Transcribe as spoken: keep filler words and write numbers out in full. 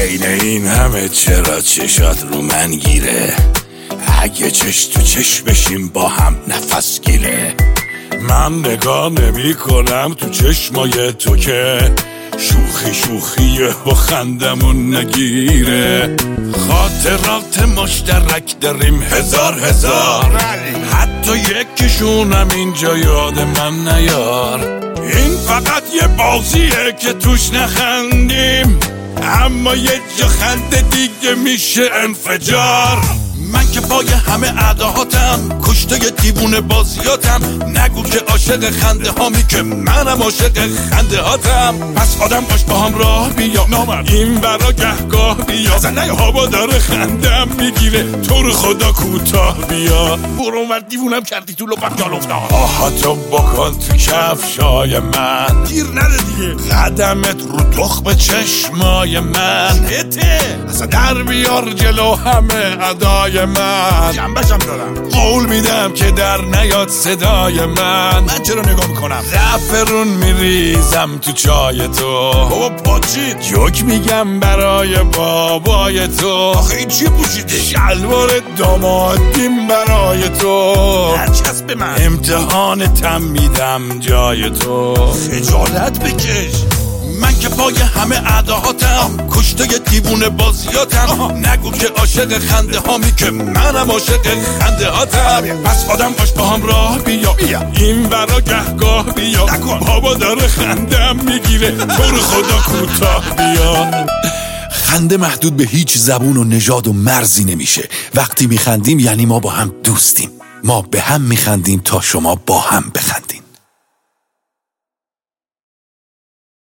بین این همه چرا چشات رو من گیره؟ اگه چش تو چش بشیم با هم نفس گیره. من نگاه نمی کنم تو چشمای تو که شوخی شوخیه و خندمون نگیره. خاطرات مشترک داریم هزار هزار، حتی یکیشونم اینجا یاد من نیار. این فقط یه بازیه که توش نخندیم، اما یه جا خنده دیگه میشه انفجار. من که پای همه اداهاتم، کشته یه دیوونه بازیاتم. نگو که عاشق خنده هامی که منم عاشق خنده هاتم. پس آدم باش با هم راه بیا، نامرد این برا گهگاه بیا. زنه هوا داره خندم میگیره، تو رو خدا کوتاه بیا. برو مرد دیوونم کردی تو لپم جال افتاد. آهاتو بکن تو کفشای من، گیر نده دیگه قدمت رو تخم چشمای من. هته اصلا در بیار جلو همه ادای من، جنبشم دارم قول میدم که در نیاد صدای من. من چرا نگاه میکنم؟ زعفرون میریزم تو چای تو. بابا پاچید جوک میگم برای بابای تو. آخه این چی پوشیده؟ شلوار دامادیم برای تو. هرچسب به من امتحانتم میدم جای تو. خجالت بکش. من که پای همه اداهاتم، کشته یه دیوونه بازیاتم. نگو که عاشق خنده هامی که منم عاشق خنده هاتم. پس آدم باش با هم راه بیا, بیا. این برا گهگاه بیا نکن. بابا داره خندم میگیره، تو رو خدا کوتاه بیا. خنده محدود به هیچ زبون و نژاد و مرزی نمیشه. وقتی میخندیم یعنی ما با هم دوستیم. ما به هم میخندیم تا شما با هم بخندیم.